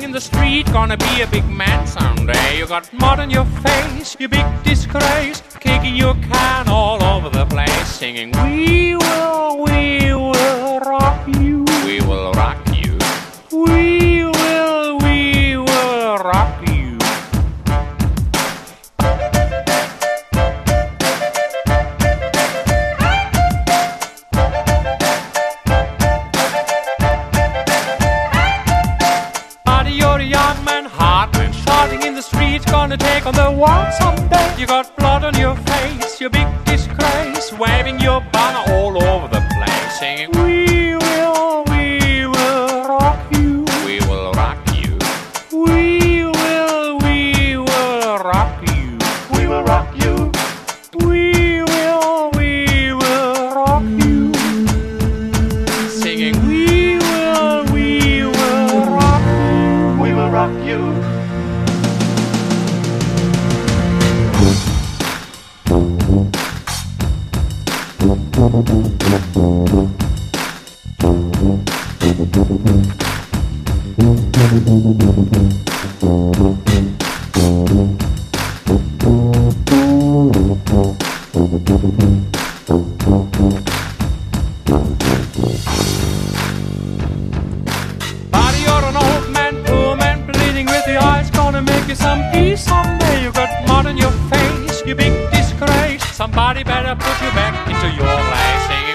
in the street, gonna be a big man someday. You got mud on your face, you big disgrace, kicking your can all over the place, singing, we will rock you. We will rock you. We will rock you. Buddy, you're a young man, hard man, shouting in the streets, gonna take on the world someday. You got blood on your face, you big disgrace, waving your banner all over the place, singing, we will rock you. We will rock you. We will rock you. We will rock you. We will rock you. Singing, we will rock you. We will rock you. Buddy, you're an old man, poor man, bleeding with the eyes, gonna make you some peace someday. You got mud on your face, you big disgrace. Somebody better put you back into your place, singing,